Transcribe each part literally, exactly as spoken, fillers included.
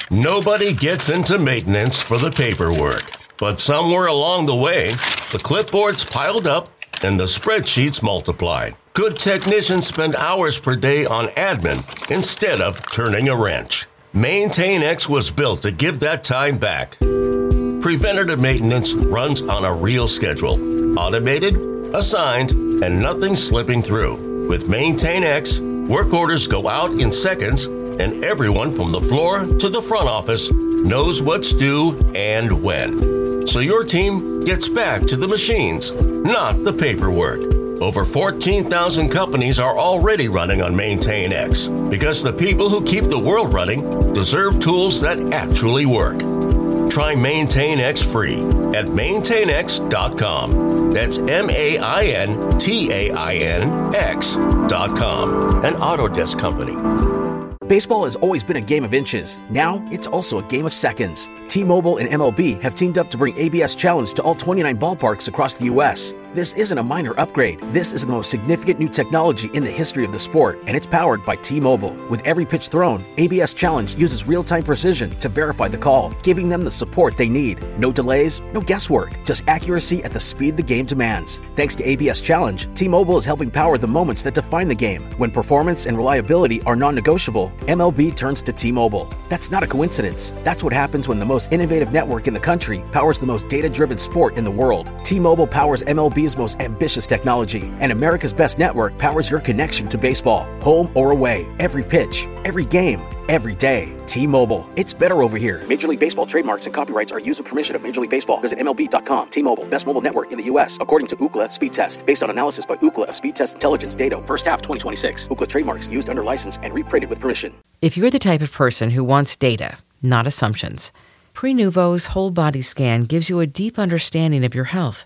Nobody gets into maintenance for the paperwork. But somewhere along the way, the clipboards piled up and the spreadsheets multiplied. Good technicians spend hours per day on admin instead of turning a wrench. MaintainX was built to give that time back. Preventative maintenance runs on a real schedule. Automated, assigned, and nothing slipping through. With MaintainX, work orders go out in seconds, and everyone from the floor to the front office knows what's due and when. So your team gets back to the machines, not the paperwork. Over fourteen thousand companies are already running on MaintainX because the people who keep the world running deserve tools that actually work. Try MaintainX free at maintain x dot com. That's M A I N T A I N X dot com. An Autodesk company. Baseball has always been a game of inches. Now, it's also a game of seconds. T-Mobile and M L B have teamed up to bring A B S Challenge to all twenty-nine ballparks across the U S This isn't a minor upgrade. This is the most significant new technology in the history of the sport, and it's powered by T-Mobile. With every pitch thrown, A B S Challenge uses real-time precision to verify the call, giving them the support they need. No delays, no guesswork, just accuracy at the speed the game demands. Thanks to A B S Challenge, T-Mobile is helping power the moments that define the game. When performance and reliability are non-negotiable, M L B turns to T-Mobile. That's not a coincidence. That's what happens when the most innovative network in the country powers the most data-driven sport in the world. T-Mobile powers M L B's most ambitious technology, and America's best network powers your connection to baseball, home or away, every pitch, every game, every day. T-Mobile. It's better over here. Major League Baseball trademarks and copyrights are used with permission of Major League Baseball. Visit M L B dot com. T-Mobile. Best mobile network in the U S according to Ookla Speed Test. Based on analysis by Ookla of Speed Test Intelligence data. First half twenty twenty-six. Ookla trademarks used under license and reprinted with permission. If you're the type of person who wants data, not assumptions, Prenuvo's whole body scan gives you a deep understanding of your health.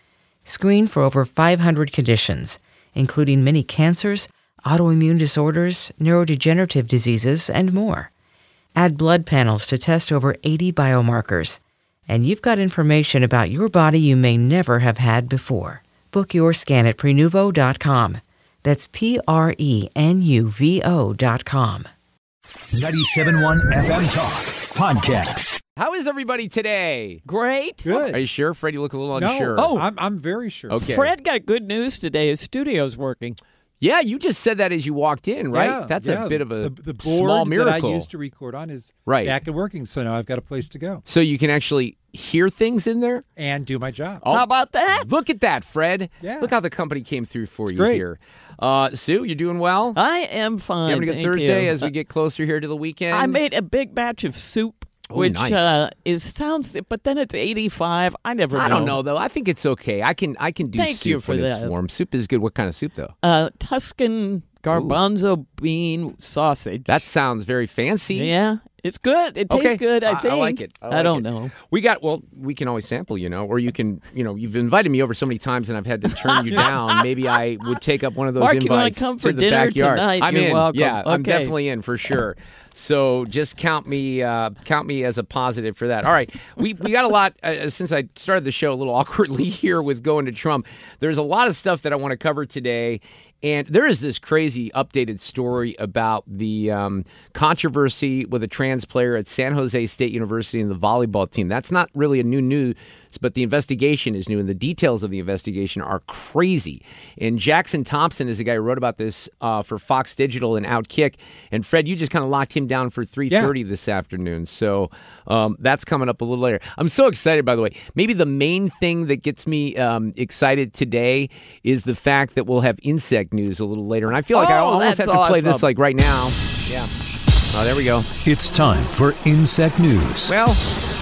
Screen for over five hundred conditions, including many cancers, autoimmune disorders, neurodegenerative diseases, and more. Add blood panels to test over eighty biomarkers, and you've got information about your body you may never have had before. Book your scan at Prenuvo dot com. That's P R E N U V O dot com. ninety-seven point one F M Talk Podcast. How is everybody today? Great. Good. Are you sure? Fred, you look a little No, unsure. Oh. I'm, I'm very sure. Okay. Fred got good news today. His studio's working. Yeah, you just said that as you walked in, right? Yeah, That's yeah. a bit of a the, the board small miracle. that I used to record on is Right. back and working, so now I've got a place to go So you can actually hear things in there? and do my job. Oh, How about that? Look at that, Fred. Yeah. Look how the company came through for It's you great. here. Uh, Sue, you doing well? I am fine. you having a good thank Thursday you. as we get closer here to the weekend? I made a big batch of soup, Oh, which nice. uh, is sounds, but then it's eighty-five. I never know. I don't know though. I think it's okay. I can I can do Thank soup you for when it's that. warm. Soup is good. What kind of soup though? Uh, Tuscan garbanzo bean sausage. That sounds very fancy. yeah, it's good. It tastes Okay. good. I I- I think. like it. I like don't it. know. We got well. We can always sample, you know, or you can, you know, you've invited me over so many times and I've had to turn you down. Maybe I would take up one of those Mark, you wanna invites come for to the dinner backyard. tonight? I'm You're in. welcome. Yeah, I'm Okay. definitely in for sure. So just count me, uh, count me as a positive for that. All right, we we got a lot uh, since I started the show a little awkwardly here with going to Trump. There's a lot of stuff that I want to cover today. And there is this crazy updated story about the um, controversy with a trans player at San Jose State University and the volleyball team. That's not really a new news, but the investigation is new, and the details of the investigation are crazy. And Jackson Thompson is the guy who wrote about this uh, for Fox Digital and Outkick. And Fred, you just kind of locked him down for three thirty yeah. this afternoon. So um, that's coming up a little later. I'm so excited, by the way. Maybe the main thing that gets me um, excited today is the fact that we'll have insect news a little later. And I feel like oh, I almost have to awesome. play this like right now. Yeah. Oh, there we go. It's time for Insect News. Well,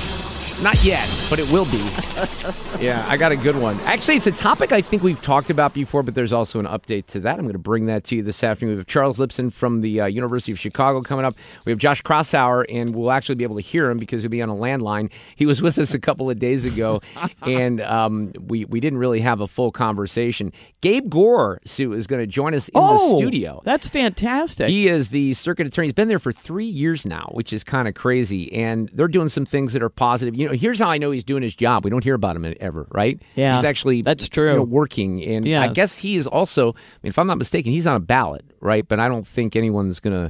not yet, but it will be. Yeah, I got a good one. Actually, it's a topic I think we've talked about before, but there's also an update to that. I'm going to bring that to you this afternoon. We have Charles Lipson from the uh, University of Chicago coming up. We have Josh Krosauer, and we'll actually be able to hear him because he'll be on a landline. He was with us a couple of days ago, and um, we, we didn't really have a full conversation. Gabe Gore, Sue, is going to join us in oh, the studio. That's fantastic. He is the circuit attorney. He's been there for three years now, which is kind of crazy, and they're doing some things that are positive. You know, here's how I know he's doing his job. We don't hear about him ever, right? Yeah, he's actually that's true. You know, working, and yes. I guess he is also. I mean, if I'm not mistaken, he's on a ballot, right? But I don't think anyone's going to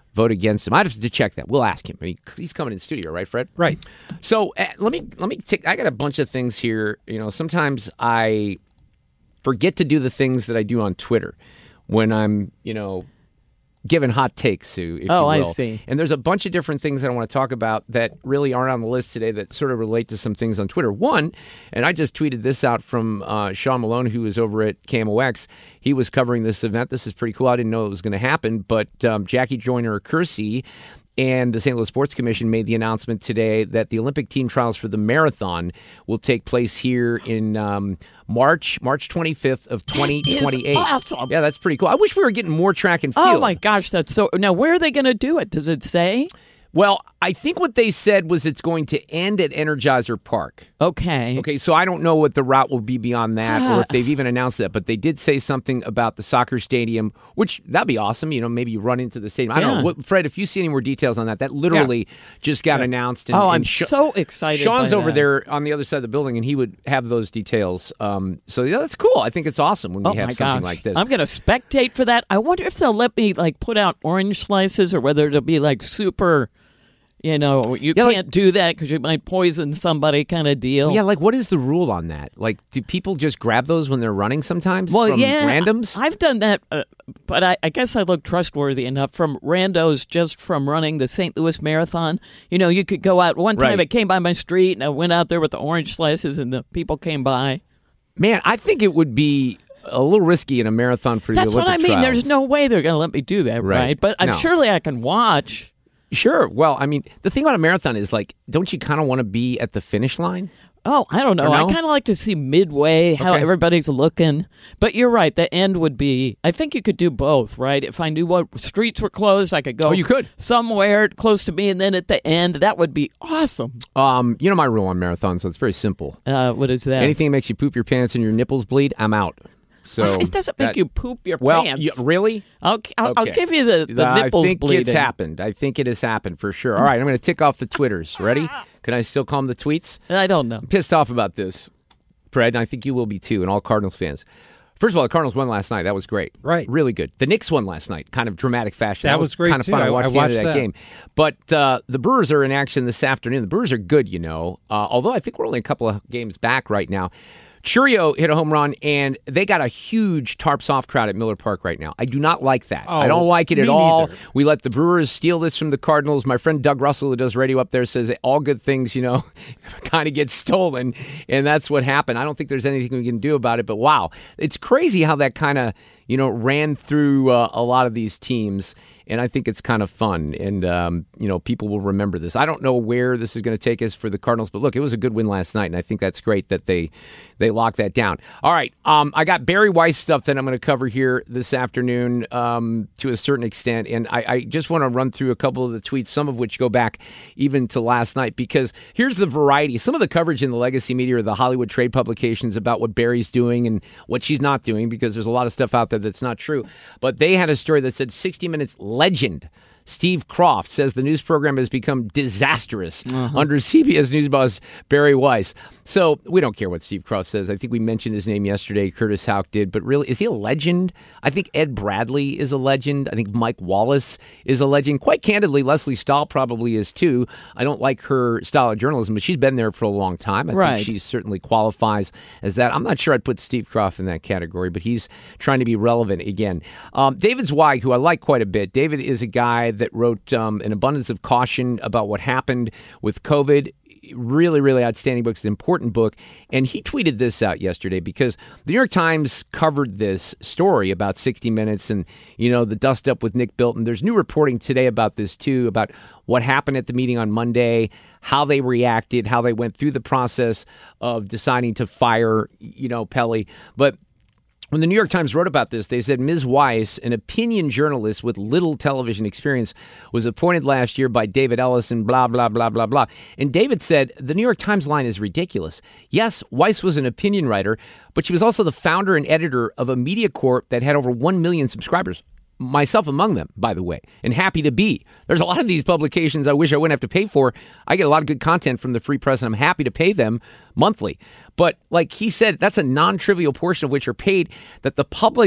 vote against him. I have to check that. We'll ask him. I mean, he's coming in the studio, right, Fred? Right. So uh, let me let me take. I got a bunch of things here. You know, sometimes I forget to do the things that I do on Twitter when I'm, you know, giving hot takes, Sue, if Oh, you I will. see. And there's a bunch of different things that I want to talk about that really aren't on the list today that sort of relate to some things on Twitter. One, and I just tweeted this out from uh, Sean Malone, who was over at K M O X. He was covering this event. This is pretty cool. I didn't know it was going to happen, but um, Jackie Joyner-Kersee and the Saint Louis Sports Commission made the announcement today that the Olympic team trials for the marathon will take place here in um, March, March twenty-fifth of twenty twenty-eight. Awesome. Yeah, that's pretty cool. I wish we were getting more track and field. Oh my gosh, that's so. Now, where are they going to do it? Does it say? Well, I think what they said was it's going to end at Energizer Park. Okay. Okay, so I don't know what the route will be beyond that or if they've even announced that, but they did say something about the soccer stadium, which that'd be awesome. You know, maybe you run into the stadium. I don't Yeah. know. What, Fred, if you see any more details on that, that literally just got announced. And, Oh, I'm and Sha- so excited. Sean's by over that. there on the other side of the building, and he would have those details. Um, so, yeah, that's cool. I think it's awesome when we Oh have my something gosh. like this. I'm going to spectate for that. I wonder if they'll let me like put out orange slices or whether it'll be like super, you know, you Yeah, like- can't do that because you might poison somebody kind of deal. Yeah, like what is the rule on that? Like, do people just grab those when they're running sometimes? Well, from yeah, randoms? I've done that, uh, but I, I guess I look trustworthy enough from randos just from running the Saint Louis Marathon. You know, you could go out. One time Right. it came by my street, and I went out there with the orange slices, and the people came by. Man, I think it would be a little risky in a marathon for That's the what I Olympic mean. trials. There's no way they're going to let me do that, Right. right? But uh, No. surely I can watch. Sure. Well, I mean, the thing about a marathon is, like, don't you kind of want to be at the finish line? Oh, I don't know. Or no? I kind of like to see midway how Okay. everybody's looking. But you're right. The end would be. I think you could do both, right? If I knew what streets were closed, I could go. Oh, you could. somewhere close to me, and then at the end, that would be awesome. Um, you know my rule on marathons, so it's very simple. Uh, what is that? Anything that makes you poop your pants and your nipples bleed, I'm out. So It doesn't make that- you poop your well, pants. y- really? I'll, I'll, I'll Okay. give you the, the I nipples think bleeding. it's happened. I think it has happened for sure. All right, I'm going to tick off the Twitters. Ready? Can I still call them the tweets? I don't know. Pissed off about this, Fred, and I think you will be too, and all Cardinals fans. First of all, the Cardinals won last night. That was great. Right. Really good. The Knicks won last night, kind of dramatic fashion. That was great, kind of too. fun. I I- watched I the end of watched that, that. game. But uh, the Brewers are in action this afternoon. The Brewers are good, you know, uh, although I think we're only a couple of games back right now. Churio hit a home run, and they got a huge tarps off crowd at Miller Park right now. I do not like that. Oh, I don't like it at me all. neither. We let the Brewers steal this from the Cardinals. My friend Doug Russell, who does radio up there, says all good things, you know, kind of get stolen, and that's what happened. I don't think there's anything we can do about it, but wow. It's crazy how that kind of, you know, ran through uh, a lot of these teams, and I think it's kind of fun, and, um, you know, people will remember this. I don't know where this is going to take us for the Cardinals, but look, it was a good win last night, and I think that's great that they they locked that down. All right, um, I got Barry Weiss stuff that I'm going to cover here this afternoon um, to a certain extent, and I, I just want to run through a couple of the tweets, some of which go back even to last night, because here's the variety. Some of the coverage in the legacy media or the Hollywood trade publications about what Barry's doing and what she's not doing, because there's a lot of stuff out there that's not true. But they had a story that said sixty minutes legend Steve Croft says the news program has become disastrous under C B S News boss Barry Weiss. So we don't care what Steve Croft says. I think we mentioned his name yesterday. Curtis Houck did. But really, is he a legend? I think Ed Bradley is a legend. I think Mike Wallace is a legend. Quite candidly, Leslie Stahl probably is too. I don't like her style of journalism, but she's been there for a long time. I Right. think she certainly qualifies as that. I'm not sure I'd put Steve Croft in that category, but he's trying to be relevant again. Um, David Zweig, who I like quite a bit. David is a guy that wrote um, An Abundance of Caution about what happened with COVID. Really, really outstanding book. It's an important book. And he tweeted this out yesterday because the New York Times covered this story about sixty minutes and, you know, the dust up with Nick Bilton. There's new reporting today about this, too, about what happened at the meeting on Monday, how they reacted, how they went through the process of deciding to fire, you know, Pelly. But when the New York Times wrote about this, they said Miz Weiss, an opinion journalist with little television experience, was appointed last year by David Ellison, blah, blah, blah, blah, blah. And David said, the New York Times line is ridiculous. Yes, Weiss was an opinion writer, but she was also the founder and editor of a media corp that had over one million subscribers. Myself among them, by the way, and happy to be. There's a lot of these publications I wish I wouldn't have to pay for. I get a lot of good content from the Free Press, and I'm happy to pay them monthly. But like he said, that's a non-trivial portion of which are paid, that the published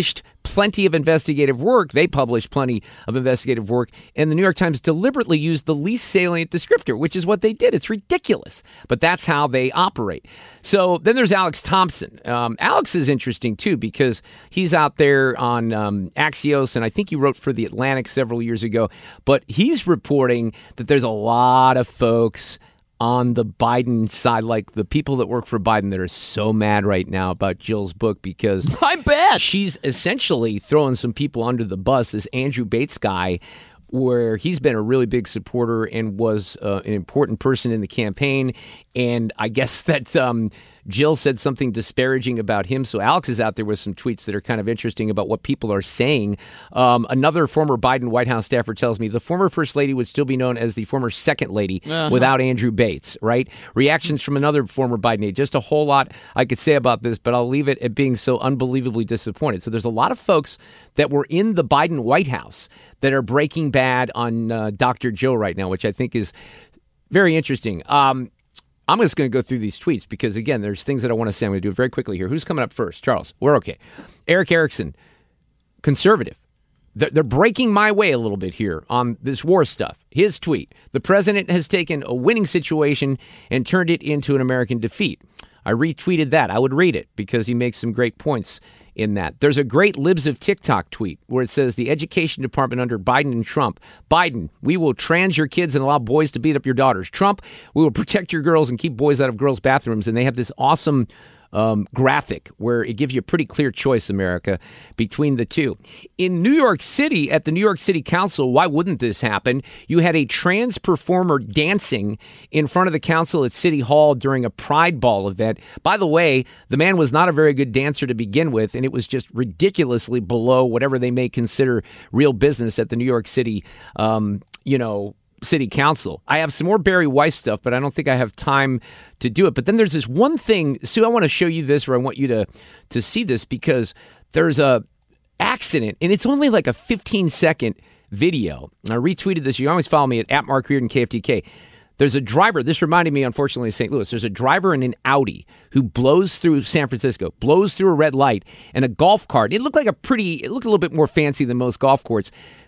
plenty of investigative work. They published plenty of investigative work, and the New York Times deliberately used the least salient descriptor, which is what they did. It's ridiculous, but that's how they operate. So then there's Alex Thompson. Um, Alex is interesting, too, because he's out there on um, Axios, and I think he wrote for The Atlantic several years ago, but he's reporting that there's a lot of folks on the Biden side, like the people that work for Biden, that are so mad right now about Jill's book because I bet she's essentially throwing some people under the bus. This Andrew Bates guy, where he's been a really big supporter and was uh, an important person in the campaign. And I guess that um, Jill said something disparaging about him. So Alex is out there with some tweets that are kind of interesting about what people are saying. Um, another former Biden White House staffer tells me the former First Lady would still be known as the former Second Lady uh-huh. without Andrew Bates, right? Reactions from another former Biden aide. Just a whole lot I could say about this, but I'll leave it at being so unbelievably disappointed. So there's a lot of folks that were in the Biden White House that are breaking bad on uh, Doctor Joe right now, which I think is very interesting. Um, I'm just going to go through these tweets because, again, there's things that I want to say. I'm going to do it very quickly here. Who's coming up first? Charles. We're okay. Eric Erickson, conservative. They're breaking my way a little bit here on this war stuff. His tweet, the president has taken a winning situation and turned it into an American defeat. I retweeted that. I would read it because he makes some great points in that. There's a great Libs of TikTok tweet where it says the education department under Biden and Trump. Biden, we will trans your kids and allow boys to beat up your daughters. Trump, we will protect your girls and keep boys out of girls' bathrooms. And they have this awesome um, graphic where it gives you a pretty clear choice, America, between the two. In New York City, at the New York City Council, why wouldn't this happen? You had a trans performer dancing in front of the council at City Hall during a Pride Ball event. By the way, the man was not a very good dancer to begin with, and it was just ridiculously below whatever they may consider real business at the New York City, um, you know, City Council. I have some more Barry Weiss stuff, but I don't think I have time to do it. But then there's this one thing, Sue, I want to show you this, or I want you to to see this, because there's a accident, and it's only like a fifteen second video. I retweeted this. You always follow me at, at Mark Reardon K F T K. There's a driver. This reminded me, unfortunately, of Saint Louis. There's a driver in an Audi who blows through San Francisco, blows through a red light, and a golf cart. It looked like a pretty, it looked a little bit more fancy than most golf courts.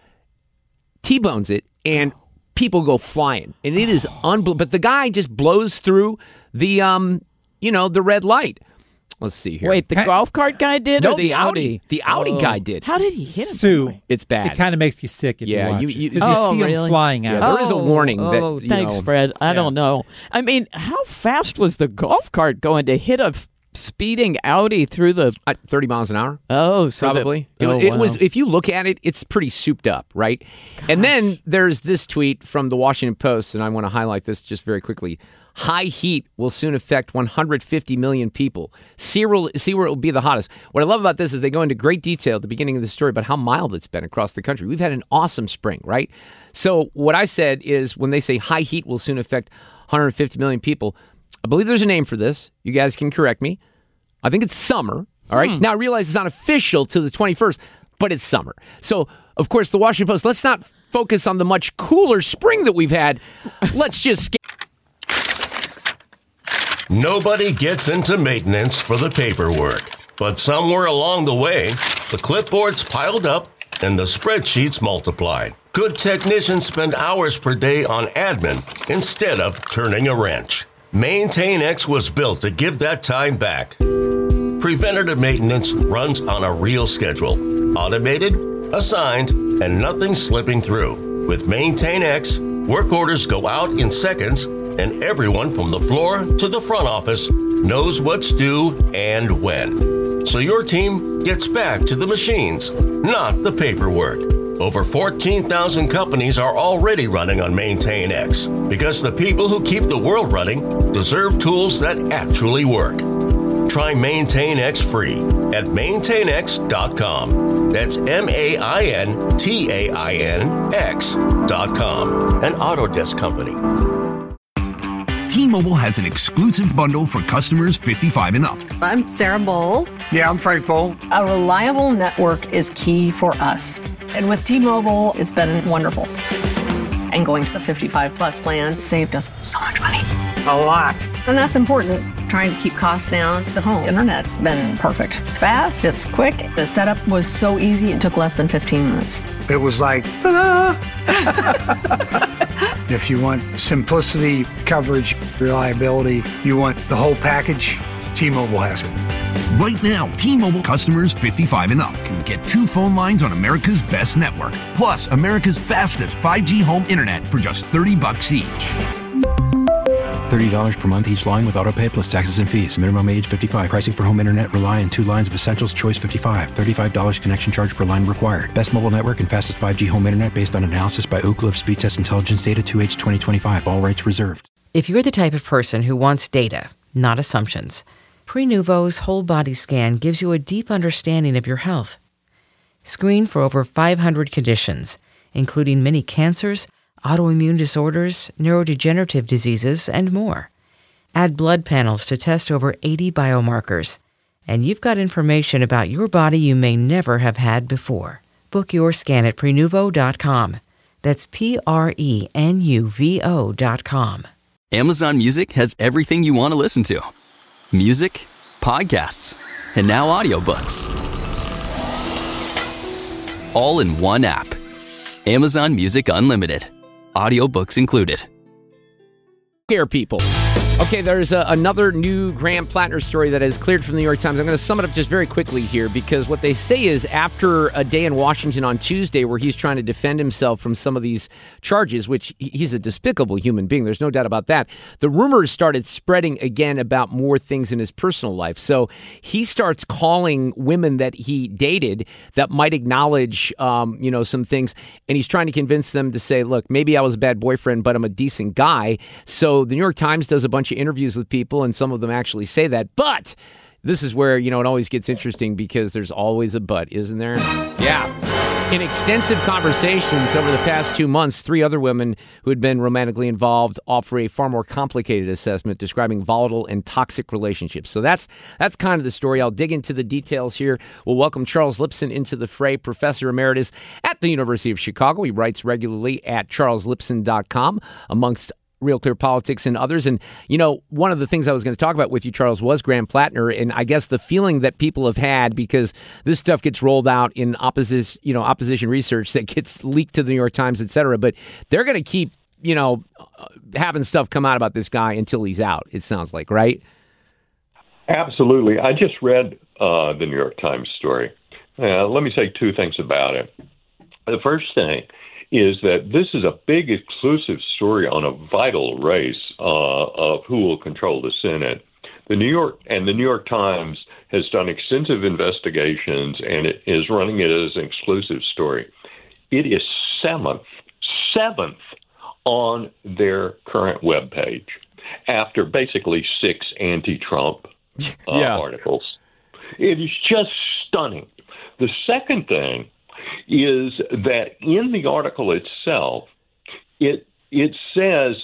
T-bones it, and people go flying, and it is unbelievable. But the guy just blows through the, um, you know, the red light. Let's see here. Wait, the Hey. golf cart guy did, no, or the, the Audi? The Audi Oh. guy did. How did he hit him? Sue, It's bad. it kind of makes you sick if Yeah, you watch you- it. you- 'Cause you Oh, see them really? flying out. Yeah, there is a warning that, Oh, you thanks, know- Fred. I Yeah. don't know. I mean, how fast was the golf cart going to hit a f- speeding Audi through the? Uh, thirty miles an hour. Oh, so that- Probably. It, oh, it wow. was, if you look at it, it's pretty souped up, right? And then there's this tweet from the Washington Post, and I want to highlight this just very quickly. High heat will soon affect one hundred fifty million people. See where, see where it will be the hottest. What I love about this is they go into great detail at the beginning of the story about how mild it's been across the country. We've had an awesome spring, right? So what I said is when they say high heat will soon affect one hundred fifty million people, I believe there's a name for this. You guys can correct me. I think it's summer, all right? Now, I realize it's not official till the twenty-first, but it's summer. So, of course, the Washington Post, let's not focus on the much cooler spring that we've had. Let's just skip. Nobody gets into maintenance for the paperwork, but somewhere along the way, the clipboards piled up and the spreadsheets multiplied. Good technicians spend hours per day on admin instead of turning a wrench. MaintainX was built to give that time back. Preventative maintenance runs on a real schedule, automated, assigned, and nothing slipping through. With MaintainX, work orders go out in seconds, and everyone from the floor to the front office knows what's due and when. So your team gets back to the machines, not the paperwork. Over fourteen thousand companies are already running on MaintainX because the people who keep the world running deserve tools that actually work. Try MaintainX free at maintainx dot com. That's M A I N T A I N X dot com. An Autodesk company. T-Mobile has an exclusive bundle for customers fifty-five and up. I'm Sarah Bowl. Yeah, I'm Frank Bowl. A reliable network is key for us. And with T-Mobile, it's been wonderful. And going to the fifty-five plus plan saved us so much money. A lot. And that's important, trying to keep costs down. The home internet's been perfect. It's fast, it's quick. The setup was so easy, it took less than fifteen minutes. It was like, ta-da! If you want simplicity, coverage, reliability, you want the whole package, T-Mobile has it. Right now, T-Mobile customers fifty-five and up can get two phone lines on America's best network, plus America's fastest five G home internet for just thirty bucks each. thirty dollars per month each line with autopay plus taxes and fees. Minimum age fifty-five. Pricing for home internet rely on two lines of Essentials Choice fifty-five. thirty-five dollars connection charge per line required. Best mobile network and fastest five G home internet based on analysis by Ookla of Speed Test Intelligence Data two H twenty twenty-five. All rights reserved. If you're the type of person who wants data, not assumptions, Prenuvo's whole body scan gives you a deep understanding of your health. Screen for over five hundred conditions, including many cancers, autoimmune disorders, neurodegenerative diseases, and more. Add blood panels to test over eighty biomarkers, and you've got information about your body you may never have had before. Book your scan at Prenuvo dot com. That's P R E N U V O dot com. Amazon Music has everything you want to listen to. Music, podcasts, and now audiobooks. All in one app. Amazon Music Unlimited. Audiobooks included. Scare people. Okay, there's a, another new Graham Plattner story that has cleared from the New York Times. I'm going to sum it up just very quickly here, because what they say is after a day in Washington on Tuesday where he's trying to defend himself from some of these charges, which he's a despicable human being, there's no doubt about that, the rumors started spreading again about more things in his personal life. So he starts calling women that he dated that might acknowledge, um, you know, some things, and he's trying to convince them to say, look, maybe I was a bad boyfriend, but I'm a decent guy. So the New York Times does a bunch of interviews with people, and some of them actually say that. But this is where, you know, it always gets interesting, because there's always a but, isn't there? Yeah. In extensive conversations over the past two months, three other women who had been romantically involved offer a far more complicated assessment describing volatile and toxic relationships. So that's that's kind of the story. I'll dig into the details here. We'll welcome Charles Lipson into the fray, professor emeritus at the University of Chicago. He writes regularly at charles lipson dot com, amongst Real Clear Politics and others. And, you know, one of the things I was going to talk about with you, Charles, was Graham Plattner. And I guess the feeling that people have had, because this stuff gets rolled out in opposition, you know, opposition research that gets leaked to the New York Times, et cetera. But they're going to keep, you know, having stuff come out about this guy until he's out, it sounds like, right? Absolutely. I just read uh, the New York Times story. Uh, let me say two things about it. The first thing is that this is a big exclusive story on a vital race uh, of who will control the Senate. The New York and the New York Times has done extensive investigations, and it is running it as an exclusive story. It is seventh, seventh on their current webpage after basically six anti-Trump uh, yeah. articles. It is just stunning. The second thing is that in the article itself, it it says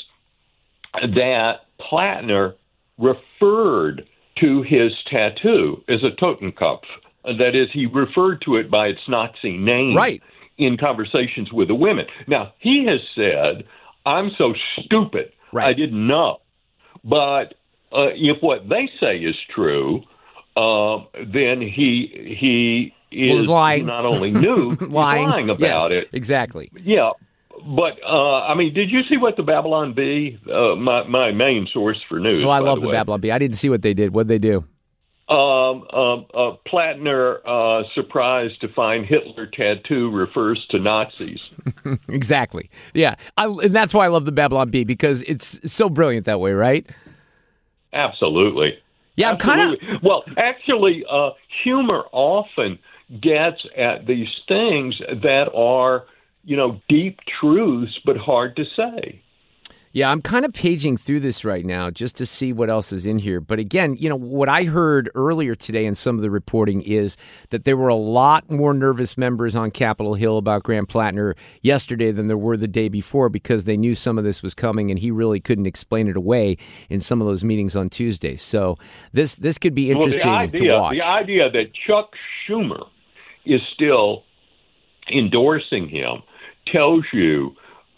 that Plattner referred to his tattoo as a Totenkopf. That is, he referred to it by its Nazi name right. in conversations with the women. Now, he has said, I'm so stupid, right. I didn't know. But uh, if what they say is true, uh, then he he is lying. not only knew, he's lying. lying about yes, it. Exactly. Yeah. But, uh, I mean, did you see what the Babylon Bee, uh, my, my main source for news? Oh, I love the, the Babylon Bee. I didn't see what they did. What'd they do? Um, um, uh, Plattner, uh, surprised to find Hitler tattoo refers to Nazis. Exactly. Yeah. I, and that's why I love the Babylon Bee, because it's so brilliant that way, right? Absolutely. Yeah, I'm kind of. Well, actually, uh, humor often gets at these things that are, you know, deep truths, but hard to say. Yeah, I'm kind of paging through this right now just to see what else is in here. But again, you know, what I heard earlier today in some of the reporting is that there were a lot more nervous members on Capitol Hill about Graham Plattner yesterday than there were the day before, because they knew some of this was coming and he really couldn't explain it away in some of those meetings on Tuesday. So this this could be interesting well, the idea, to watch. The idea that Chuck Schumer is still endorsing him tells you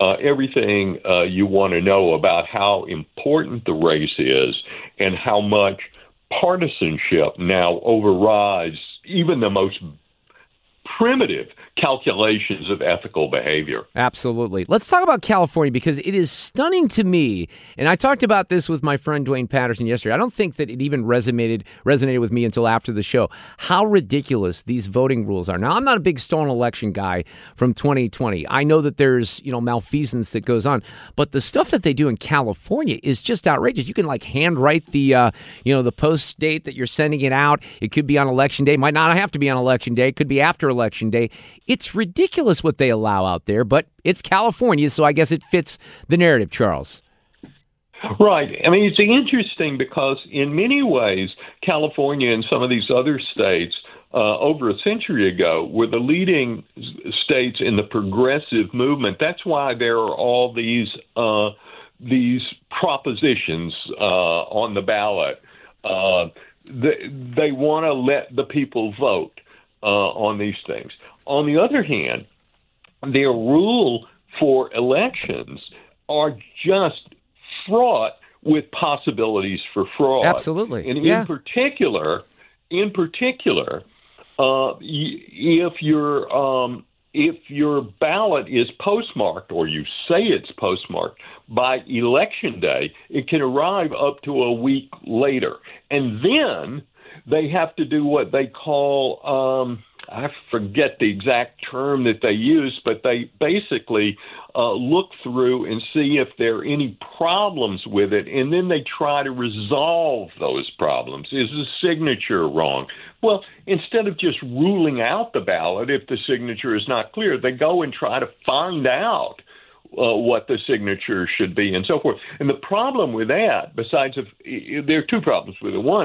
uh, everything uh, you want to know about how important the race is and how much partisanship now overrides even the most primitive calculations of ethical behavior. Absolutely. Let's talk about California, because it is stunning to me, and I talked about this with my friend Dwayne Patterson yesterday. I don't think that it even resonated resonated with me until after the show, how ridiculous these voting rules are. Now, I'm not a big stolen election guy from twenty twenty. I know that there's, you know, malfeasance that goes on, but the stuff that they do in California is just outrageous. You can like handwrite the, uh, you know, the post date that you're sending it out. It could be on election day. It might not have to be on election day. It could be after election day. It's ridiculous what they allow out there, but it's California, so I guess it fits the narrative, Charles. Right. I mean, it's interesting because in many ways, California and some of these other states uh, over a century ago were the leading states in the progressive movement. That's why there are all these uh, these propositions uh, on the ballot. Uh, they they want to let the people vote uh, on these things. On the other hand, their rule for elections are just fraught with possibilities for fraud. Absolutely. And yeah. in particular, in particular, uh, if your um, if your ballot is postmarked, or you say it's postmarked by election day, it can arrive up to a week later, and then they have to do what they call um, I forget the exact term that they use, but they basically uh, look through and see if there are any problems with it, and then they try to resolve those problems. Is the signature wrong? Well, instead of just ruling out the ballot if the signature is not clear, they go and try to find out uh, what the signature should be and so forth. And the problem with that, besides, if, there are two problems with it. One,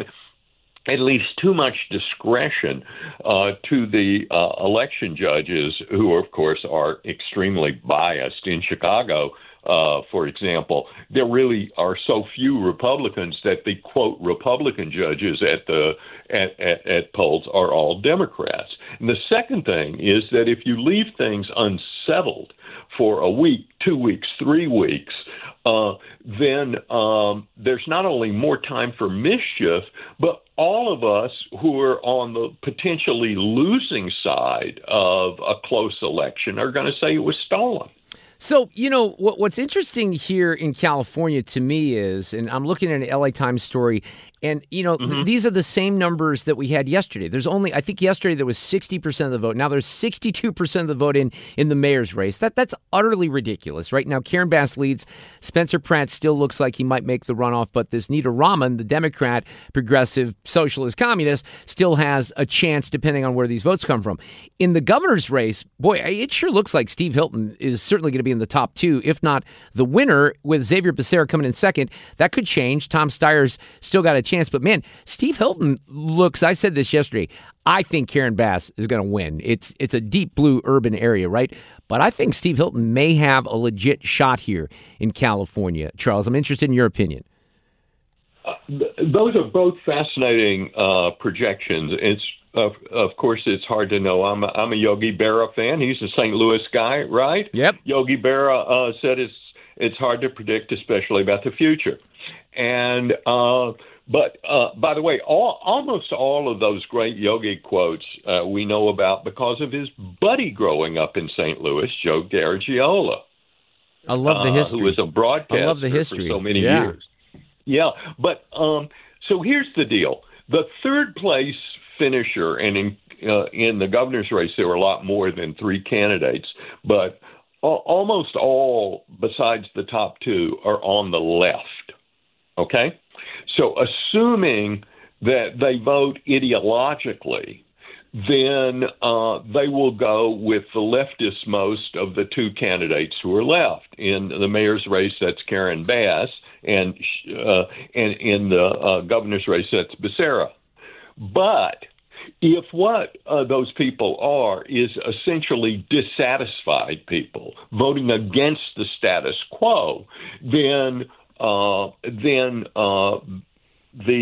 it leaves too much discretion uh, to the uh, election judges, who, of course, are extremely biased. In Chicago, uh, for example, there really are so few Republicans that the, quote, Republican judges at the at, at, at polls are all Democrats. And the second thing is that if you leave things unsettled for a week, two weeks, three weeks, uh, then um, there's not only more time for mischief, but all of us who are on the potentially losing side of a close election are going to say it was stolen. So, you know, what, what's interesting here in California to me is, and I'm looking at an L A Times story, and, you know, Mm-hmm. th- these are the same numbers that we had yesterday. There's only, I think yesterday there was sixty percent of the vote. Now there's sixty-two percent of the vote in, in the mayor's race. That That's utterly ridiculous. Right now, Karen Bass leads. Spencer Pratt still looks like he might make the runoff, but this Nita Raman, the Democrat, progressive, socialist, communist, still has a chance depending on where these votes come from. In the governor's race, boy, it sure looks like Steve Hilton is certainly going to be in the top two, if not the winner, with Xavier Becerra coming in second. That could change. Tom Steyer's still got a chance, but man, Steve Hilton looks, I said this yesterday, I think Karen Bass is going to win. It's it's a deep blue urban area, right? But I think Steve Hilton may have a legit shot here in California. Charles, I'm interested in your opinion. Uh, th- those are both fascinating uh, projections. It's Of, of course, it's hard to know. I'm a, I'm a Yogi Berra fan. He's a Saint Louis guy, right? Yep. Yogi Berra uh, said it's it's hard to predict, especially about the future. And uh, but uh, by the way, all, almost all of those great Yogi quotes uh, we know about because of his buddy growing up in Saint Louis, Joe Garagiola. I love the history. Uh, who was a broadcaster I love the history. for so many yeah. years. Yeah, but um, so here's the deal: the third place finisher, and in uh, in the governor's race there were a lot more than three candidates, but a- almost all besides the top two are on the left. Okay, so assuming that they vote ideologically, then uh, they will go with the leftist most of the two candidates who are left. In the mayor's race, that's Karen Bass, and uh, and in the uh, governor's race, that's Becerra. But if what uh, those people are is essentially dissatisfied people voting against the status quo, then uh, then uh, the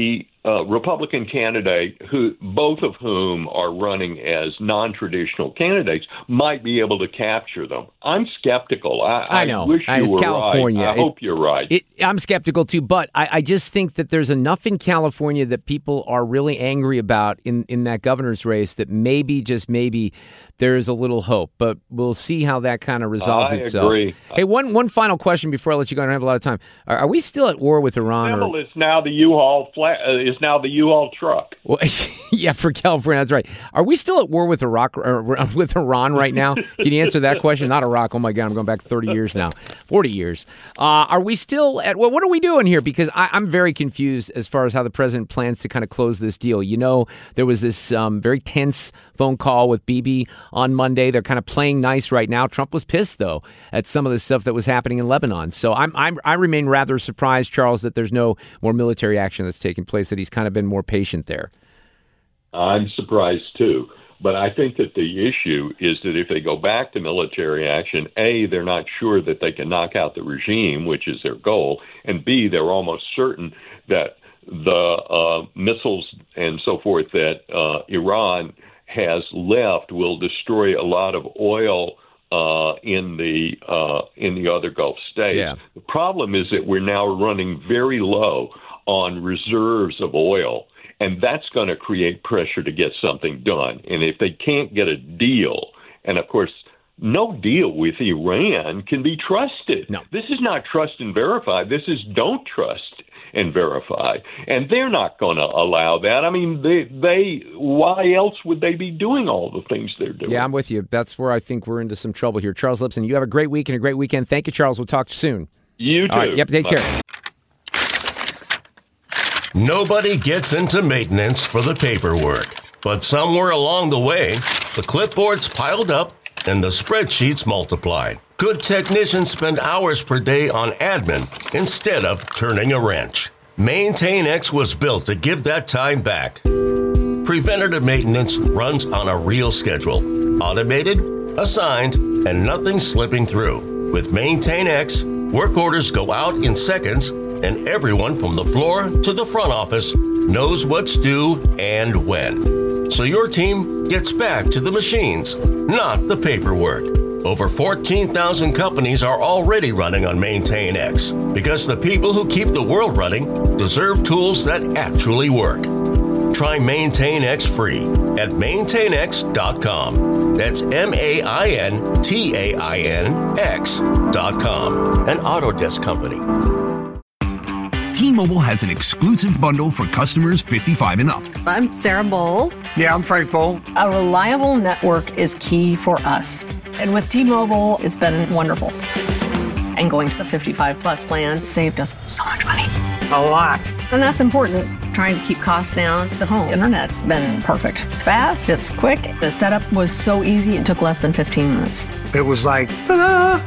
uh, Republican candidate, who both of whom are running as non-traditional candidates, might be able to capture them. I'm skeptical. I, I know. I wish you it's were California. right. I it, hope you're right. It, I'm skeptical too, but I, I just think that there's enough in California that people are really angry about in, in that governor's race that maybe, just maybe, there's a little hope. But we'll see how that kind of resolves I itself. agree. Hey, one one final question before I let you go. I don't have a lot of time. Are, are we still at war with Iran? Symbol Or, is now the U-Haul flat, uh, is now the U-Haul truck. well, yeah, for California, that's right. Are we still at war with Iraq or with Iran right now? Can you answer that question? Not Iraq. Oh my God, I'm going back thirty years now, forty years. Uh, are we still at? Well, what are we doing here? Because I, I'm very confused as far as how the president plans to kind of close this deal. You know, there was this um, very tense phone call with Bibi on Monday. They're kind of playing nice right now. Trump was pissed though at some of the stuff that was happening in Lebanon. So I'm, I'm I remain rather surprised, Charles, that there's no more military action that's taking place. That he's kind of been more patient there. I'm surprised too. But I think that the issue is that if they go back to military action, A, they're not sure that they can knock out the regime, which is their goal, and B, they're almost certain that the uh, missiles and so forth that uh, Iran has left will destroy a lot of oil uh, in the uh, in the other Gulf states. Yeah. The problem is that we're now running very low on reserves of oil. And that's going to create pressure to get something done. And if they can't get a deal, and of course, no deal with Iran can be trusted. No. This is not trust and verify. This is don't trust and verify. And they're not going to allow that. I mean, they, they, why else would they be doing all the things they're doing? Yeah, I'm with you. That's where I think we're into some trouble here. Charles Lipson, you have a great week and a great weekend. Thank you, Charles. We'll talk soon. You too. All right. Yep, take Bye. care. Nobody gets into maintenance for the paperwork, but somewhere along the way, the clipboards piled up and the spreadsheets multiplied. Good technicians spend hours per day on admin instead of turning a wrench. MaintainX was built to give that time back. Preventative maintenance runs on a real schedule, automated, assigned, and nothing slipping through. With MaintainX, work orders go out in seconds, and everyone from the floor to the front office knows what's due and when. So your team gets back to the machines, not the paperwork. Over fourteen thousand companies are already running on MaintainX because the people who keep the world running deserve tools that actually work. Try MaintainX free at maintain x dot com. That's M A I N T A I N X dot com. An Autodesk company. T-Mobile has an exclusive bundle for customers fifty-five and up. I'm Sarah Bowl. Yeah, I'm Frank Bowl. A reliable network is key for us. And with T-Mobile, it's been wonderful. And going to the fifty-five plus plan saved us so much money. A lot. And that's important. Trying to keep costs down. The home internet's been perfect. It's fast, it's quick. The setup was so easy, it took less than fifteen minutes. It was like, ta-da!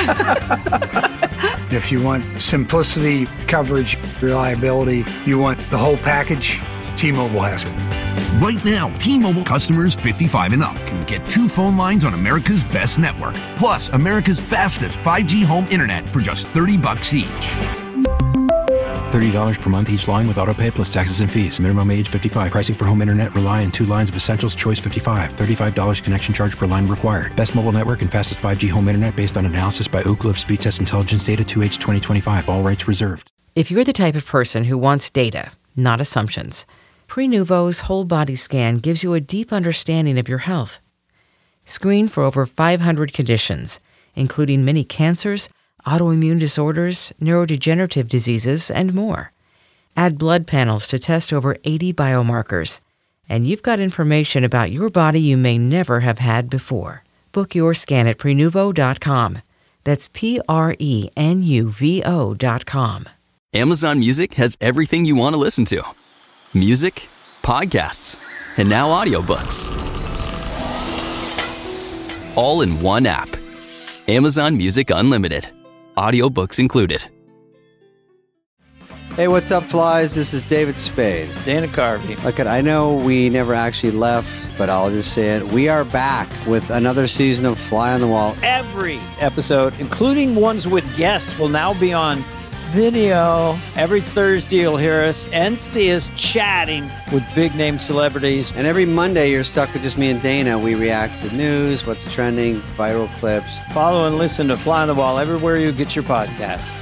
If you want simplicity, coverage, reliability, you want the whole package, T-Mobile has it. Right now, T-Mobile customers fifty-five and up can get two phone lines on America's best network, plus America's fastest five G home internet for just thirty bucks each. thirty dollars per month each line with autopay plus taxes and fees. Minimum age fifty-five. Pricing for home internet rely on two lines of Essentials Choice fifty-five. thirty-five dollars connection charge per line required. Best mobile network and fastest five G home internet based on analysis by Ookla of Speed Test Intelligence Data two H twenty twenty-five. All rights reserved. If you're the type of person who wants data, not assumptions, Prenuvo's whole body scan gives you a deep understanding of your health. Screen for over five hundred conditions, including many cancers, autoimmune disorders, neurodegenerative diseases, and more. Add blood panels to test over eighty biomarkers, and you've got information about your body you may never have had before. Book your scan at Prenuvo dot com. That's P R E N U V O dot com. Amazon Music has everything you want to listen to. Music, podcasts, and now audiobooks. All in one app. Amazon Music Unlimited. Audiobooks included. Hey, what's up, flies? This is David Spade. Dana Carvey. Look, I know we never actually left, but I'll just say it. We are back with another season of Fly on the Wall. Every episode, including ones with guests, will now be on video. Every Thursday you'll hear us and see us chatting with big-name celebrities. And every Monday you're stuck with just me and Dana. We react to news, what's trending, viral clips. Follow and listen to Fly on the Wall everywhere you get your podcasts.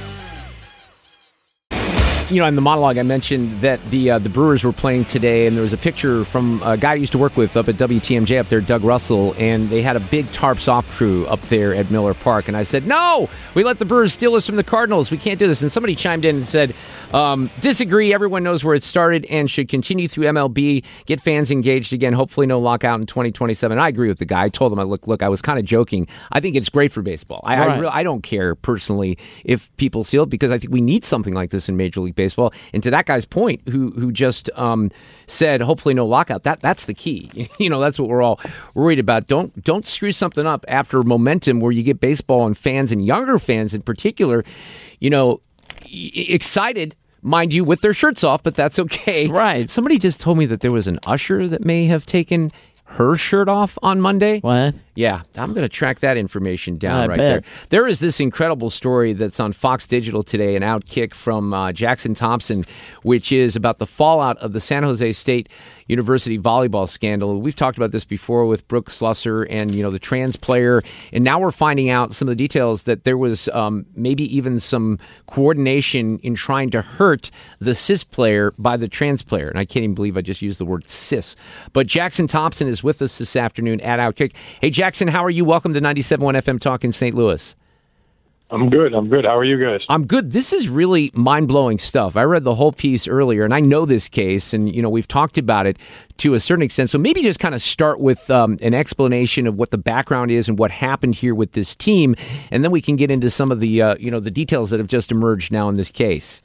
You know, in the monologue, I mentioned that the uh, the Brewers were playing today, and there was a picture from a guy I used to work with up at W T M J up there, Doug Russell, and they had a big tarps off crew up there at Miller Park. And I said, no, we let the Brewers steal us from the Cardinals. We can't do this. And somebody chimed in and said, um, disagree. Everyone knows where it started and should continue through M L B, get fans engaged again, hopefully no lockout in twenty twenty-seven. I agree with the guy. I told him, I look, look, I was kind of joking. I think it's great for baseball. I, Right. I, re- I don't care personally if people steal it because I think we need something like this in Major League Baseball. And to that guy's point, who who just um, said, hopefully no lockout, that that's the key. You know, that's what we're all worried about. Don't don't screw something up after momentum where you get baseball and fans and younger fans in particular, you know, excited, mind you, with their shirts off, but that's okay. Right. Somebody just told me that there was an usher that may have taken her shirt off on Monday. What? Yeah, I'm going to track that information down I right bet. there. There is this incredible story that's on Fox Digital today, an outkick from uh, Jackson Thompson, which is about the fallout of the San Jose State University volleyball scandal. We've talked about this before with Brooke Slusser and, you know, the trans player, and now we're finding out some of the details that there was um, maybe even some coordination in trying to hurt the cis player by the trans player. And I can't even believe I just used the word cis. But Jackson Thompson is with us this afternoon at Outkick. Hey, Jackson, how are you? Welcome to ninety-seven point one F M Talk in Saint Louis. I'm good. I'm good. How are you guys? I'm good. This is really mind-blowing stuff. I read the whole piece earlier, and I know this case, and you know we've talked about it to a certain extent. So maybe just kind of start with um, an explanation of what the background is and what happened here with this team, and then we can get into some of the uh, you know the details that have just emerged now in this case.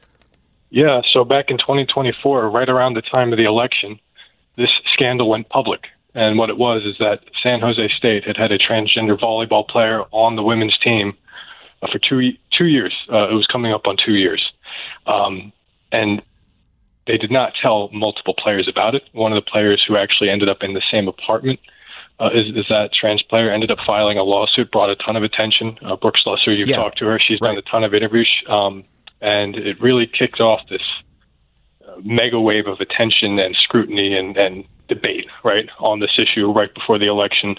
Yeah. So back in twenty twenty-four, right around the time of the election, this scandal went public. And what it was is that San Jose State had had a transgender volleyball player on the women's team uh, for two two years. Uh, it was coming up on two years. Um, and they did not tell multiple players about it. One of the players who actually ended up in the same apartment uh, is, is that trans player ended up filing a lawsuit, brought a ton of attention. Uh, Brooke Slusser, you've Yeah. talked to her. She's Right. done a ton of interviews. Um, and it really kicked off this uh, mega wave of attention and scrutiny and, and debate, right, on this issue right before the election.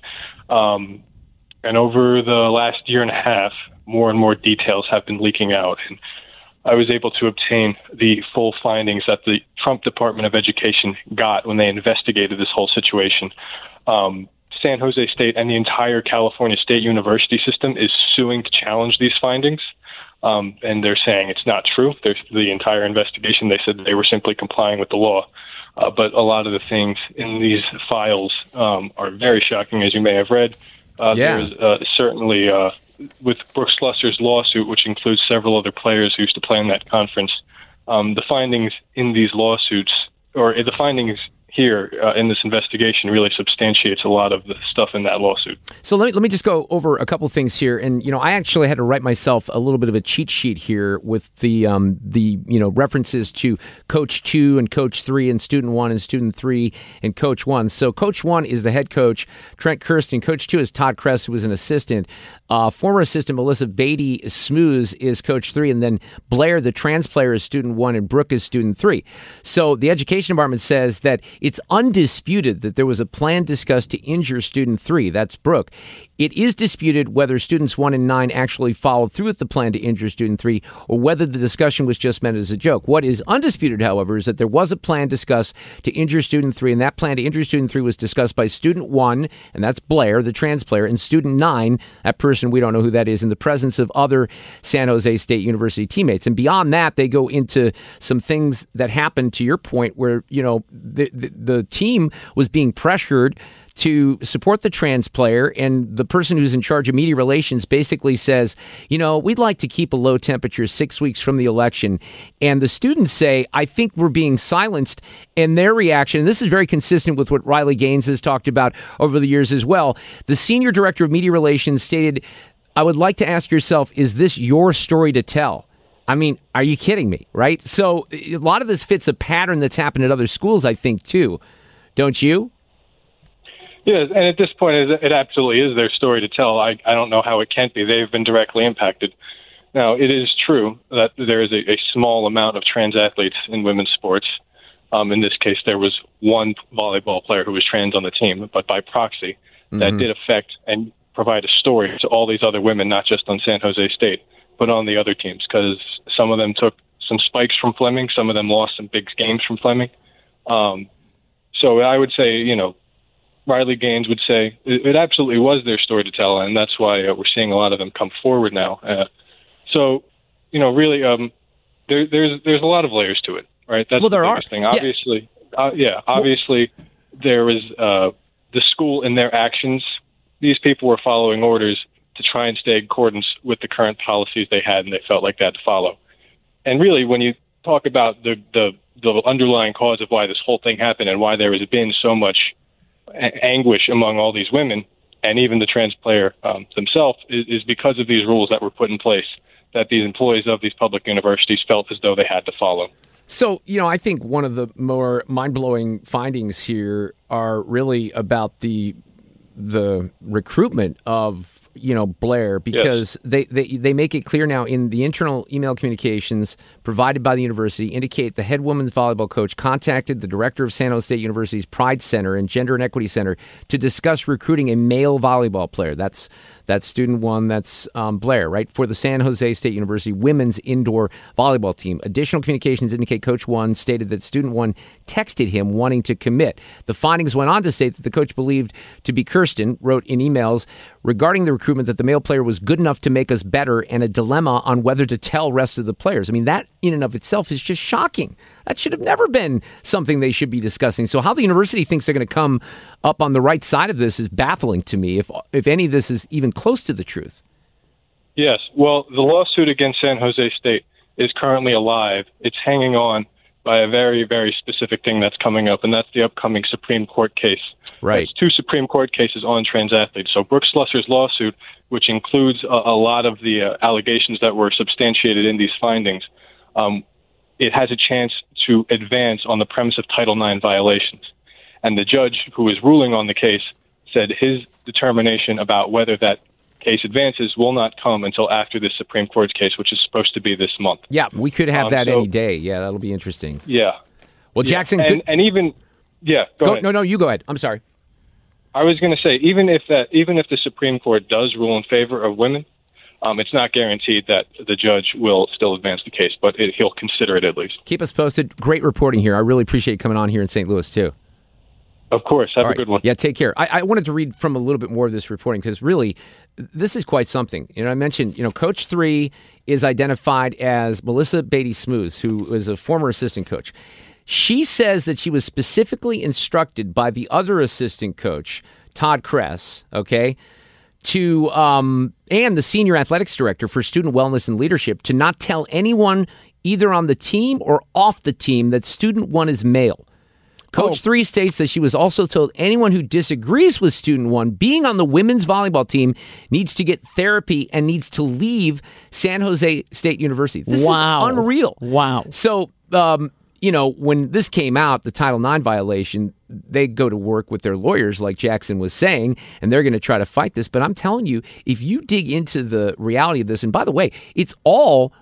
Um, and over the last year and a half, more and more details have been leaking out. And I was able to obtain the full findings that the Trump Department of Education got when they investigated this whole situation. Um, San Jose State and the entire California State University system is suing to challenge these findings. Um, and they're saying it's not true. There's the entire investigation, they said they were simply complying with the law. Uh, but a lot of the things in these files um, are very shocking, as you may have read. Uh, Yeah. There's uh, certainly, uh, with Brooke Slusser's lawsuit, which includes several other players who used to play in that conference, um, the findings in these lawsuits, or the findings here uh, in this investigation really substantiates a lot of the stuff in that lawsuit. So let me let me just go over a couple things here, and you know I actually had to write myself a little bit of a cheat sheet here with the um, the you know references to Coach Two and Coach Three and Student One and Student Three and Coach One. So Coach One is the head coach, Trent Kirsten. Coach Two is Todd Kress, who was an assistant. Uh, former assistant Melissa Beatty Smooth is Coach Three, and then Blair, the trans player, is Student One, and Brooke is Student Three. So the Education Department says that it's undisputed that there was a plan discussed to injure Student Three. That's Brooke. It is disputed whether Students One and Nine actually followed through with the plan to injure Student Three, or whether the discussion was just meant as a joke. What is undisputed, however, is that there was a plan discussed to injure Student Three, and that plan to injure Student Three was discussed by Student One, and that's Blair, the trans player, and Student Nine, that person we don't know who that is, in the presence of other San Jose State University teammates. And beyond that, they go into some things that happened, to your point, where you know the the, the team was being pressured to support the trans player, and the person who's in charge of media relations basically says, you know, we'd like to keep a low temperature six weeks from the election. And the students say, I think we're being silenced. And their reaction, and this is very consistent with what Riley Gaines has talked about over the years as well, the senior director of media relations stated, I would like to ask yourself, is this your story to tell? I mean, are you kidding me, right? So a lot of this fits a pattern that's happened at other schools, I think, too. Don't you? Yes, and at this point, it absolutely is their story to tell. I, I don't know how it can't be. They've been directly impacted. Now, it is true that there is a, a small amount of trans athletes in women's sports. Um, in this case, there was one volleyball player who was trans on the team, but by proxy, mm-hmm. that did affect and provide a story to all these other women, not just on San Jose State, but on the other teams, because some of them took some spikes from Fleming, some of them lost some big games from Fleming. Um, so I would say, you know, Riley Gaines would say it, it absolutely was their story to tell, and that's why uh, we're seeing a lot of them come forward now. Uh, so, you know, really, um, there, there's there's a lot of layers to it, right? That's well, there the are. biggest thing. Obviously, yeah, uh, yeah obviously, well, there was uh, the school in their actions. These people were following orders to try and stay in accordance with the current policies they had, and they felt like they had to follow. And really, when you talk about the, the, the underlying cause of why this whole thing happened and why there has been so much a- anguish among all these women, and even the trans player um, themselves, is, is because of these rules that were put in place that these employees of these public universities felt as though they had to follow. So, you know, I think one of the more mind-blowing findings here are really about the the recruitment of, you know, Blair, because yes. they, they, they make it clear now in the internal email communications provided by the university indicate the head women's volleyball coach contacted the director of San Jose State University's Pride Center and Gender and Equity Center to discuss recruiting a male volleyball player. That's that's student one, that's um, Blair, right, for the San Jose State University women's indoor volleyball team. Additional communications indicate Coach One stated that student one texted him wanting to commit. The findings went on to state that the coach believed to be Kirsten wrote in emails regarding the recruitment that the male player was good enough to make us better and a dilemma on whether to tell rest of the players. I mean, that in and of itself is just shocking. That should have never been something they should be discussing. So how the university thinks they're going to come up on the right side of this is baffling to me, if if any of this is even close to the truth. Yes. Well, the lawsuit against San Jose State is currently alive. It's hanging on by a very, very specific thing that's coming up, and that's the upcoming Supreme Court case. Right. That's two Supreme Court cases on trans athletes. So Brooke Slusser's lawsuit, which includes a, a lot of the uh, allegations that were substantiated in these findings, um, it has a chance to advance on the premise of Title nine violations. And the judge who is ruling on the case said his determination about whether that case advances will not come until after this Supreme Court case, which is supposed to be this month. Yeah, we could have um, that so, any day. Yeah, that'll be interesting. Yeah. Well, Jackson, yeah. And, could, and even yeah, go, go ahead. No, no, you go ahead. I'm sorry. I was going to say, even if that, even if the Supreme Court does rule in favor of women, um, it's not guaranteed that the judge will still advance the case, but it, he'll consider it at least. Keep us posted. Great reporting here. I really appreciate you coming on here in Saint Louis too. Of course. Have All a right. good one. Yeah, take care. I, I wanted to read from a little bit more of this reporting because really, this is quite something. You know, I mentioned, you know, Coach three is identified as Melissa Beatty-Smooth, who is a former assistant coach. She says that she was specifically instructed by the other assistant coach, Todd Kress, okay, to um, and the senior athletics director for student wellness and leadership to not tell anyone either on the team or off the team that student one is male. Coach oh. three states that she was also told anyone who disagrees with student one being on the women's volleyball team needs to get therapy and needs to leave San Jose State University. This wow. is unreal. Wow. So, um, you know, when this came out, the Title nine violation, they go to work with their lawyers, like Jackson was saying, and they're going to try to fight this. But I'm telling you, if you dig into the reality of this, and by the way, it's all...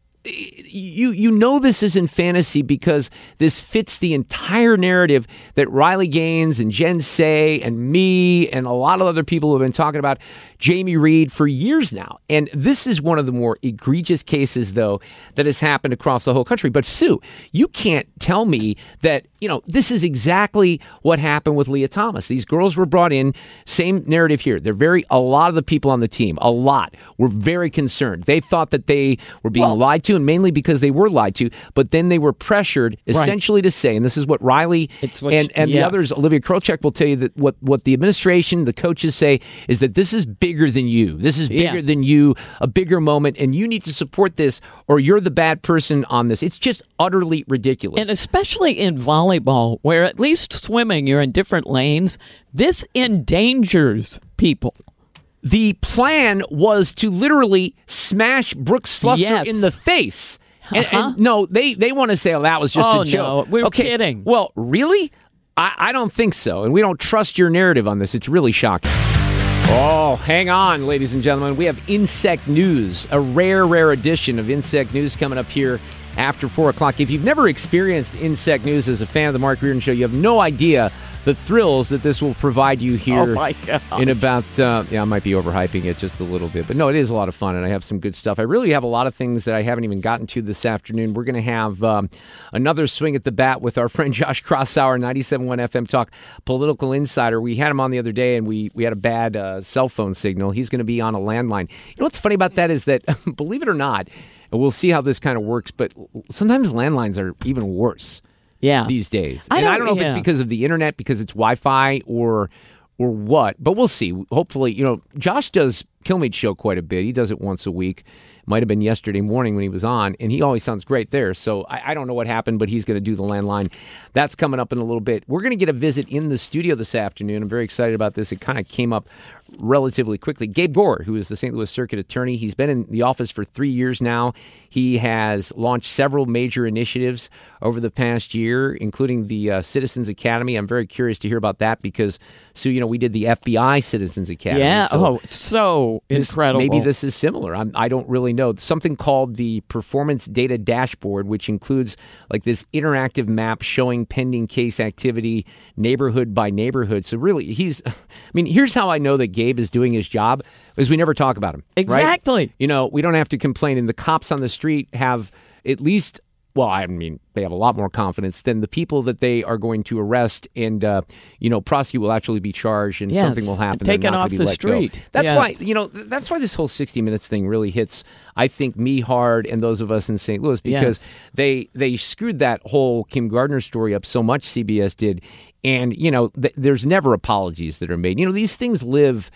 You you know this isn't fantasy because this fits the entire narrative that Riley Gaines and Jen Say and me and a lot of other people have been talking about Jamie Reed for years now. And this is one of the more egregious cases, though, that has happened across the whole country. But Sue, you can't tell me that, you know, this is exactly what happened with Leah Thomas. These girls were brought in, same narrative here. They're very, a lot of the people on the team, a lot, were very concerned. They thought that they were being well, lied to, and mainly because they were lied to, but then they were pressured essentially right. to say, and this is what Riley what and, and yes. the others, Olivia Krochek, will tell you, that what, what the administration, the coaches say is that this is bigger than you. This is bigger yeah. than you, a bigger moment, and you need to support this or you're the bad person on this. It's just utterly ridiculous. And especially in volleyball, where at least swimming, you're in different lanes, this endangers people. The plan was to literally smash Brooke Slusser yes. in the face. And, uh-huh. and no, they, they want to say, oh, that was just oh, a joke. No, we're okay. kidding. Well, really? I, I don't think so. And we don't trust your narrative on this. It's really shocking. Oh, hang on, ladies and gentlemen. We have Insect News, a rare, rare edition of Insect News coming up here after four o'clock. If you've never experienced Insect News as a fan of the Mark Reardon Show, you have no idea the thrills that this will provide you here Oh, my God. in about, uh, yeah, I might be overhyping it just a little bit. But no, it is a lot of fun, and I have some good stuff. I really have a lot of things that I haven't even gotten to this afternoon. We're going to have um, another swing at the bat with our friend Josh Crossour, ninety-seven point one F M Talk Political Insider. We had him on the other day, and we, we had a bad uh, cell phone signal. He's going to be on a landline. You know what's funny about that is that, believe it or not, and we'll see how this kind of works, but sometimes landlines are even worse. Yeah. These days. I and don't, I don't know yeah. if it's because of the internet, because it's Wi-Fi, or or what, but we'll see. Hopefully, you know, Josh does Kilmeade Show quite a bit. He does it once a week. Might have been yesterday morning when he was on, and he always sounds great there. So I, I don't know what happened, but he's going to do the landline. That's coming up in a little bit. We're going to get a visit in the studio this afternoon. I'm very excited about this. It kind of came up relatively quickly. Gabe Gore, who is the Saint Louis Circuit Attorney, he's been in the office for three years now. He has launched several major initiatives over the past year, including the uh, Citizens Academy. I'm very curious to hear about that because, Sue, you know, we did the F B I Citizens Academy. Yeah, so oh, so this, incredible. Maybe this is similar. I'm, I don't really know. Something called the Performance Data Dashboard, which includes like this interactive map showing pending case activity neighborhood by neighborhood. So really, he's, I mean, here's how I know that Gabe is doing his job, is we never talk about him. Exactly. Right? You know, we don't have to complain. And the cops on the street have at least, well, I mean, they have a lot more confidence than the people that they are going to arrest and, uh, you know, prosecute will actually be charged and Yes, something will happen. taken They're not off gonna be the let go. street. That's Yeah. why, you know, that's why this whole sixty minutes thing really hits, I think, me hard and those of us in Saint Louis, because Yes. they they screwed that whole Kim Gardner story up so much, C B S did. And, you know, th- there's never apologies that are made. You know, these things live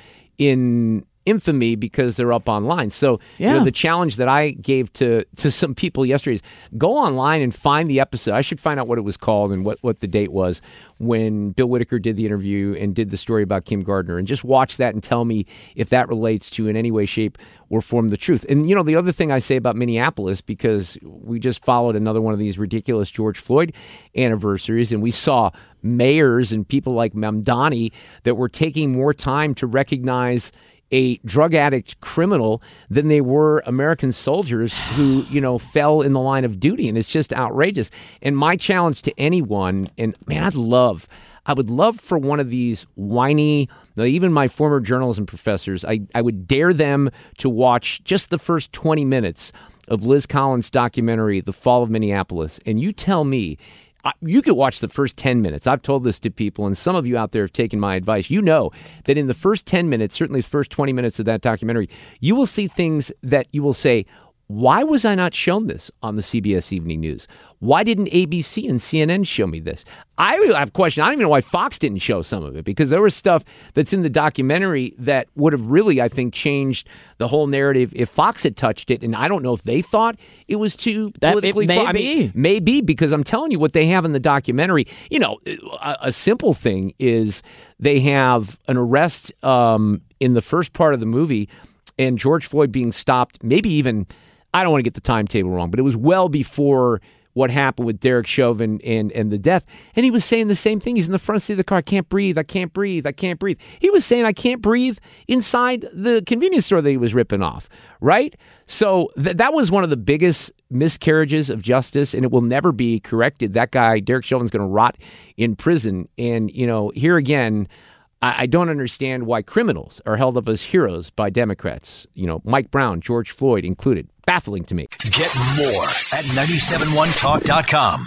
in infamy because they're up online. So, Yeah. you know, the challenge that I gave to to some people yesterday is go online and find the episode. I should find out what it was called and what, what the date was when Bill Whitaker did the interview and did the story about Kim Gardner, and just watch that and tell me if that relates to in any way, shape, or form the truth. And, you know, the other thing I say about Minneapolis, because we just followed another one of these ridiculous George Floyd anniversaries, and we saw mayors and people like Mamdani that were taking more time to recognize a drug addict criminal than they were American soldiers who, you know, fell in the line of duty. And it's just outrageous. And my challenge to anyone, and man, I'd love, I would love for one of these whiny, even my former journalism professors, I, I would dare them to watch just the first twenty minutes of Liz Collins' documentary, The Fall of Minneapolis. And you tell me, you could watch the first ten minutes. I've told this to people, and some of you out there have taken my advice. You know that in the first ten minutes, certainly the first twenty minutes of that documentary, you will see things that you will say, why was I not shown this on the C B S Evening News? Why didn't A B C and C N N show me this? I have a question. I don't even know why Fox didn't show some of it, because there was stuff that's in the documentary that would have really, I think, changed the whole narrative if Fox had touched it. And I don't know if they thought it was too That- politically it may fo- I mean, be. maybe, because I'm telling you what they have in the documentary. You know, a, a simple thing is they have an arrest um, in the first part of the movie, and George Floyd being stopped, maybe even, I don't want to get the timetable wrong, but it was well before what happened with Derek Chauvin and, and the death. And he was saying the same thing. He's in the front seat of the car. I can't breathe. I can't breathe. I can't breathe. He was saying, I can't breathe inside the convenience store that he was ripping off, right? So th- that was one of the biggest miscarriages of justice, and it will never be corrected. That guy, Derek Chauvin's going to rot in prison. And, you know, here again, I don't understand why criminals are held up as heroes by Democrats. You know, Mike Brown, George Floyd included. Baffling to me. Get more at nine seven one talk dot com.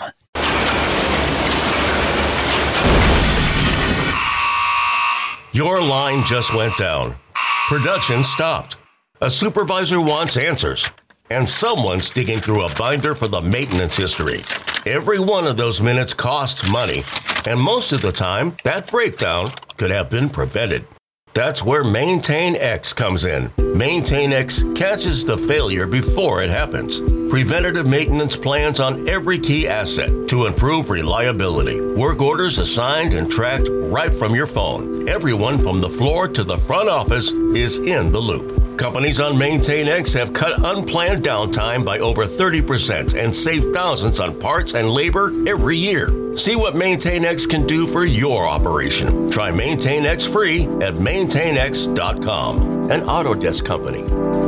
Your line just went down. Production stopped. A supervisor wants answers. And someone's digging through a binder for the maintenance history. Every one of those minutes costs money. And most of the time, that breakdown could have been prevented. That's where Maintain X comes in. Maintain X catches the failure before it happens. Preventative maintenance plans on every key asset to improve reliability. Work orders assigned and tracked right from your phone. Everyone from the floor to the front office is in the loop. Companies on Maintain X have cut unplanned downtime by over thirty percent and saved thousands on parts and labor every year. See what Maintain X can do for your operation. Try Maintain X free at maintain x dot com, an Autodesk company.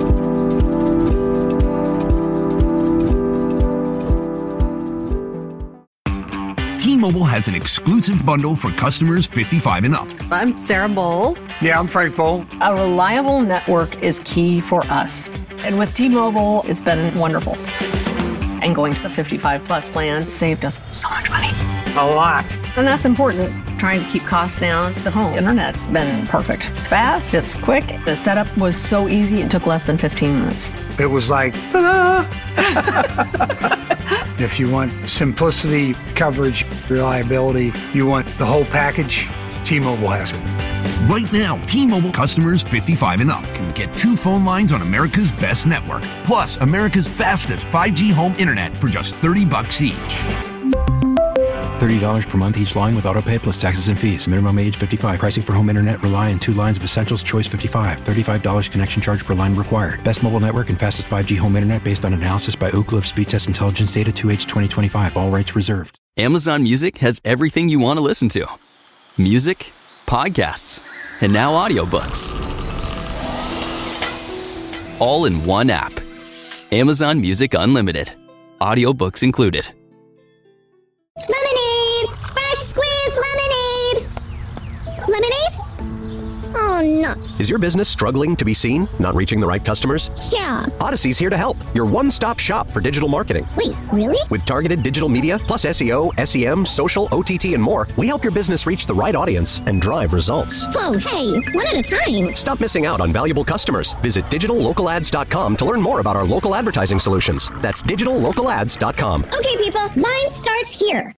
T-Mobile has an exclusive bundle for customers fifty-five and up. I'm Sarah Bowl. Yeah, I'm Frank Bowl. A reliable network is key for us. And with T-Mobile, it's been wonderful. And going to the fifty-five plus plan saved us so much money. A lot. And that's important. Trying to keep costs down. The home internet's been perfect. It's fast, it's quick. The setup was so easy, it took less than fifteen minutes. It was like, ta-da! If you want simplicity, coverage, reliability, you want the whole package, T-Mobile has it. Right now, T-Mobile customers fifty-five and up can get two phone lines on America's best network, plus America's fastest five G home internet for just thirty bucks each. thirty dollars per month each line with autopay plus taxes and fees. Minimum age fifty-five. Pricing for home internet rely on two lines of Essentials Choice fifty-five. thirty-five dollars connection charge per line required. Best mobile network and fastest five G home internet based on analysis by Ookla of Speed Test Intelligence Data two H twenty twenty-five. All rights reserved. Amazon Music has everything you want to listen to. Music, podcasts, and now audiobooks. All in one app. Amazon Music Unlimited. Audiobooks included. Lemonade! Fresh squeezed lemonade! Lemonade? Oh, nuts. Is your business struggling to be seen? Not reaching the right customers? Yeah. Odyssey's here to help. Your one-stop shop for digital marketing. Wait, really? With targeted digital media, plus S E O, S E M, social, O T T, and more, we help your business reach the right audience and drive results. Whoa, hey, one at a time. Stop missing out on valuable customers. Visit digital local ads dot com to learn more about our local advertising solutions. That's digital local ads dot com. Okay, people, line starts here.